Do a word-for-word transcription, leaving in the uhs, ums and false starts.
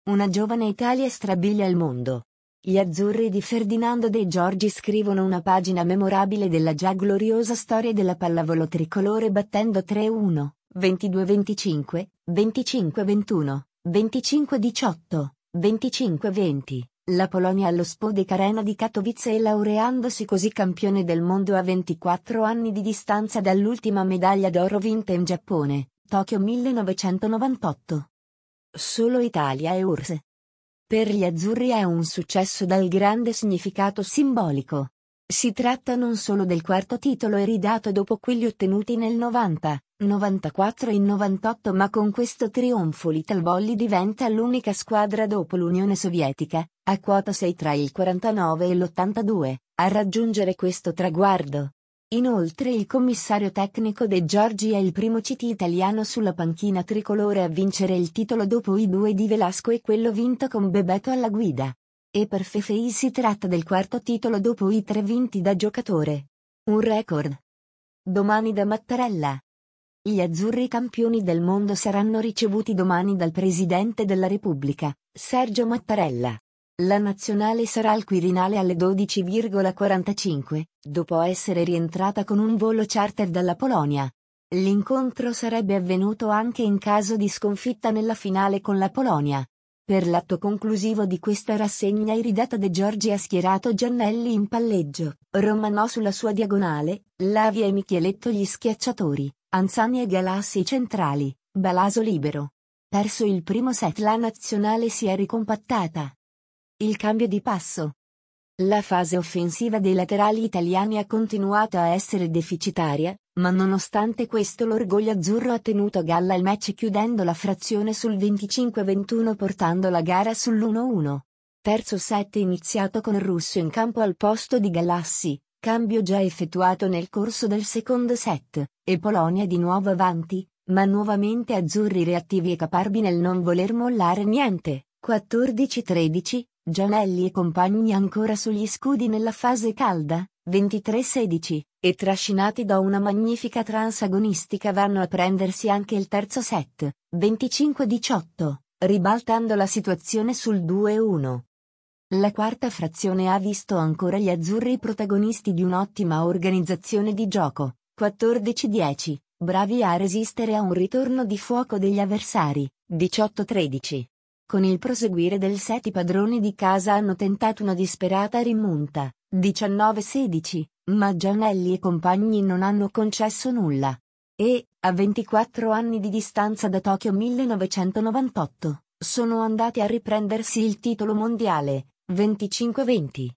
Una giovane Italia strabilia il mondo. Gli azzurri di Ferdinando De Giorgi scrivono una pagina memorabile della già gloriosa storia della pallavolo tricolore battendo tre uno, ventidue venticinque, venticinque ventuno, venticinque diciotto, venticinque venti, la Polonia allo Spodek Arena di Katowice e laureandosi così campione del mondo a ventiquattro anni di distanza dall'ultima medaglia d'oro vinta in Giappone, Tokyo millenovecentonovantotto. Solo Italia e U R S S. Per gli azzurri è un successo dal grande significato simbolico. Si tratta non solo del quarto titolo eridato dopo quelli ottenuti nel novanta, novantaquattro e novantotto, ma con questo trionfo l'Italvolley diventa l'unica squadra dopo l'Unione Sovietica, a quota sei tra il quarantanove e l'ottantadue, a raggiungere questo traguardo. Inoltre il commissario tecnico De Giorgi è il primo C T italiano sulla panchina tricolore a vincere il titolo dopo i due di Velasco e quello vinto con Bebeto alla guida. E per Fefei si tratta del quarto titolo dopo i tre vinti da giocatore. Un record. Domani da Mattarella. Gli azzurri campioni del mondo saranno ricevuti domani dal Presidente della Repubblica, Sergio Mattarella. La nazionale sarà al Quirinale alle dodici e quarantacinque, dopo essere rientrata con un volo charter dalla Polonia. L'incontro sarebbe avvenuto anche in caso di sconfitta nella finale con la Polonia. Per l'atto conclusivo di questa rassegna iridata De Giorgi ha schierato Giannelli in palleggio, Romanò sulla sua diagonale, Lavia e Micheletto gli schiacciatori, Anzani e Galassi centrali, Balaso libero. Perso il primo set, la nazionale si è ricompattata. Il cambio di passo. La fase offensiva dei laterali italiani ha continuato a essere deficitaria, ma nonostante questo l'orgoglio azzurro ha tenuto a galla il match chiudendo la frazione sul venticinque ventuno portando la gara sull'uno uno. Terzo set iniziato con il russo in campo al posto di Galassi, cambio già effettuato nel corso del secondo set, e Polonia di nuovo avanti, ma nuovamente azzurri reattivi e caparbi nel non voler mollare niente. quattordici tredici, Giannelli e compagni ancora sugli scudi nella fase calda, ventitré sedici, e trascinati da una magnifica trance agonistica vanno a prendersi anche il terzo set, venticinque diciotto, ribaltando la situazione sul due uno. La quarta frazione ha visto ancora gli azzurri protagonisti di un'ottima organizzazione di gioco, quattordici dieci, bravi a resistere a un ritorno di fuoco degli avversari, diciotto tredici. Con il proseguire del set i padroni di casa hanno tentato una disperata rimonta, diciannove sedici, ma Giannelli e compagni non hanno concesso nulla. E, a ventiquattro anni di distanza da Tokyo millenovecentonovantotto, sono andati a riprendersi il titolo mondiale, venticinque venti.